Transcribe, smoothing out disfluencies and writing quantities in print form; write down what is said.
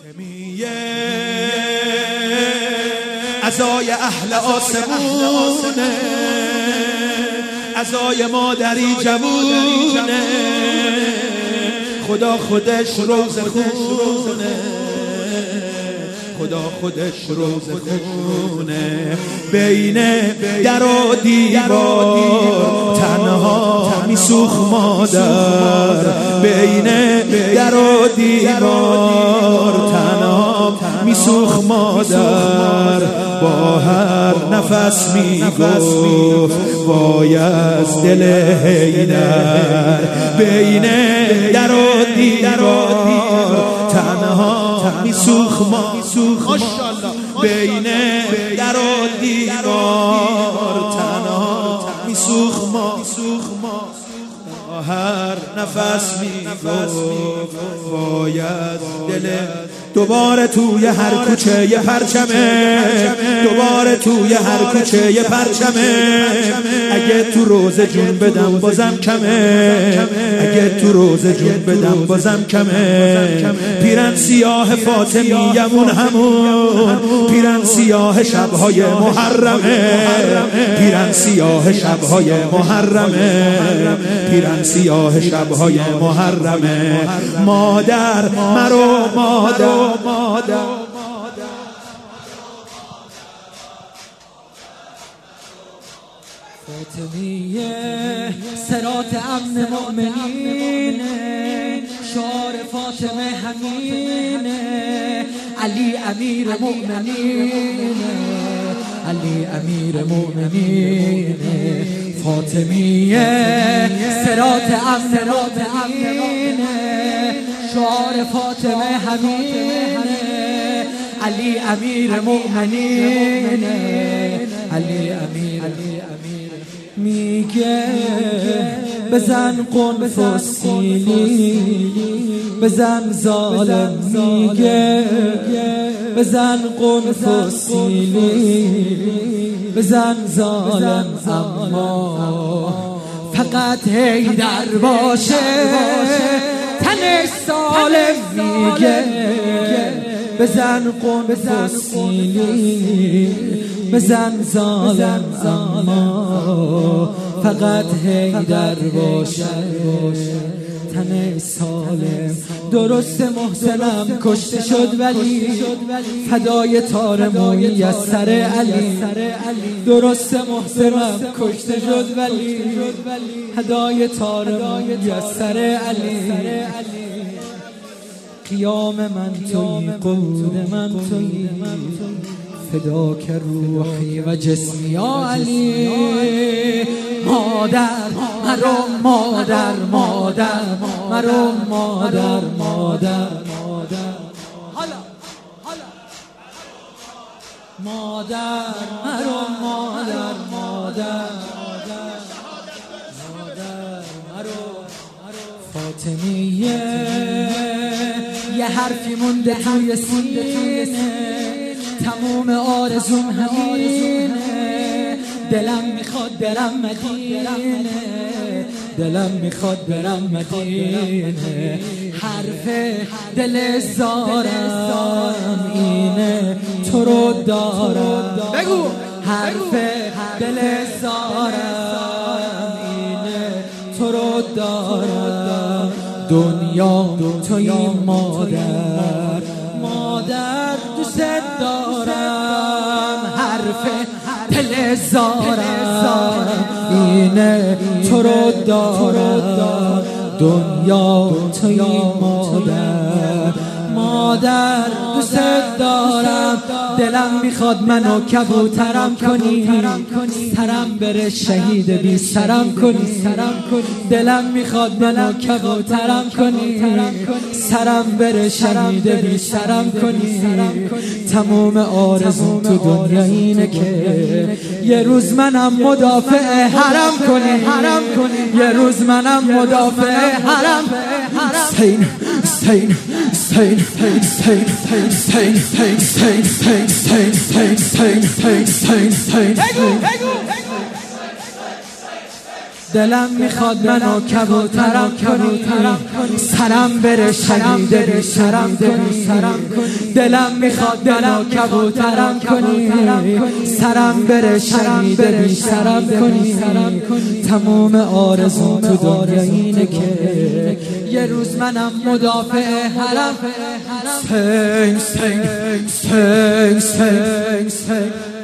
فاطمیه عزای اهل آسمونه، عزای مادری جوونه، خدا خودش روز خونه، خدا خودش روز خونه. بین در و دیوار تنها میسوخ مادر، بین در و دیوار تنها میسوخ مادر. با هر نفس میگفت وای از دل حیدر، بین در و دیوار تنها میسوخ ماشاءالله، بین در و دیوار تنها میسوخ ما. هر نفس میگفت وای از دل. دوباره توی هر کوچه یه پرچمه، دوباره توی هر کوچه یه پرچمه. اگه تو روز جون بدم بازم کمه، اگه تو روز جون بدم بازم کمه. پیرن سیاه فاطمیمون همون، پیرن سیاه شبهای محرمه، پیرن سیاه شبهای محرمه، پیرن سیاه شبهای محرمه. مادر مرو مادر، فاطمیه صراط امن مؤمنینه، شعار فاطمه همینه. علی امیر مؤمنینه، علی امیر مؤمنینه. فاطمیه صراط امن مؤمنینه، شعار فاطمه همینه. علی امیر مؤمنینه، علی امیر. میگه بزن قنفس سیلی، بزن ظالم. میگه بزن قنفس سیلی، بزن ظالم. اما فقط حیدر باشه تنش سالم. میگه بزن قنفس سیلی، بزن ظالم. اما فقط حیدر باشه تن سالم. درست محسنم کشته شد ولی فدای تار مویی از سر علی. درست محسنم کشته شد ولی فدای تار مویی از سر علی. قیام من تویی، قود من تویی، فداک روحی و جسمی یا علی. مادر مرو مادر، مادر مرو مادر، مادر مادر مرو مادر، مادر مرو. فاطمیه یه حرفی مونده توی سینه، تموم آرزوم همینه. دلم میخواد برم مدینه، دلم میخواد برم مدینه. حرف دل زارم اینه، تو رو دارم. بگو حرف دل زارم اینه، تو رو دارم. دنیا توی مادر، مادر دوست دارم. حرف دل زارم اینه، تو رو دارم. دنیا توی مادر، مادر دوست دارم. دلم میخواد منو کبوترم کنی، سرم بره شهید بی سرم کنی. دلم میخواد منو کبوترم کنی، سرم بره شهید بی سرم کنی. تموم آرزوم تو دنیا اینه که یه روز منم مدافع حرم کنی، یه روز منم مدافع حرم. حسین حسین حسین حسین حسین حسین حسین حسین حسین. دلم میخواد منو کبوترم کنی، سرم بره شهید بی سرم کنی. دلم میخواد منو کبوترم کنی، سرم بره شهید بی سرم کنی. تموم آرزو تو دنیا اینه که یه روز منم مدافع حرم. سنگ